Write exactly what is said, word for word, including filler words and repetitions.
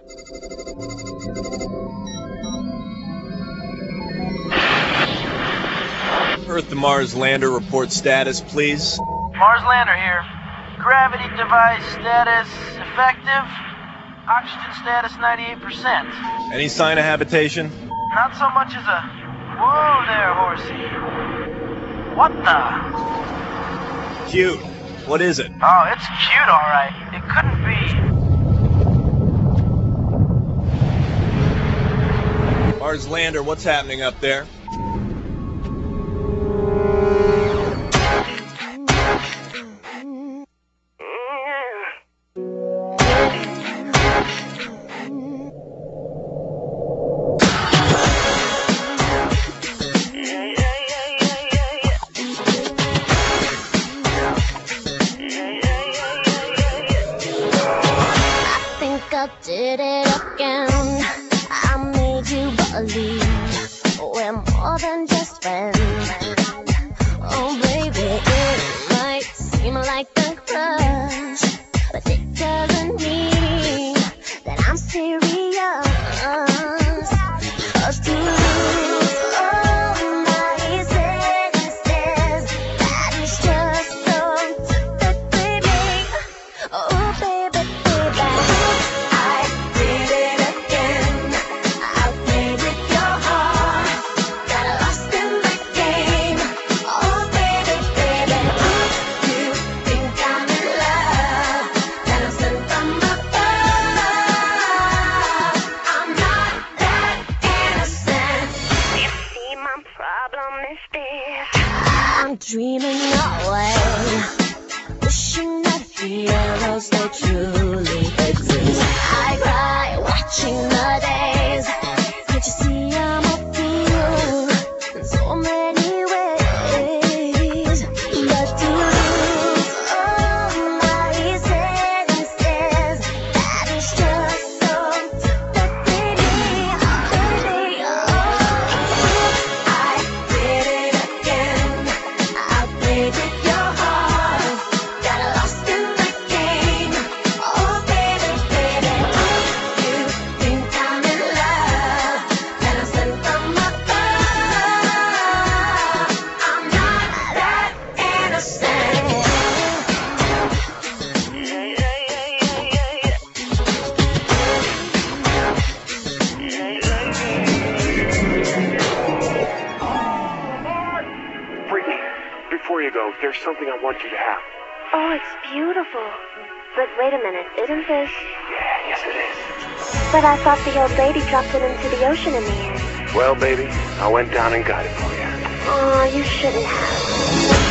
Earth to Mars lander report status, please. Mars lander here. Gravity device status effective. Oxygen status ninety-eight percent. Any sign of habitation? Not so much as a... Whoa there, horsey. What the? Cute. What is it? Oh, it's cute, all right. It couldn't be... Mars lander, what's happening up there? I did it again. I made you believe we're more than just friends. Oh baby, it might seem like a crush, but it doesn't mean that I'm serious. 'Cause to lose all my senses, that is just so baby. Oh baby, baby. I'm dreaming away, wishing that heroes they truly exist. I cry watching the days. Can't you see I'm a fool in so many ways? But to lose all my senses, that is just so baby, baby. Oh, I did it again. With your heart, got lost in the game. Oh baby, baby, you think I'm in love, and I'm sent from above. I'm not that innocent. Freaky, before you go, there's something I want you to have. Oh, it's beautiful. But wait a minute, isn't this? Yeah, yes it is. But I thought the old lady dropped it into the ocean in the end. Well, baby, I went down and got it for you. Oh, you shouldn't have.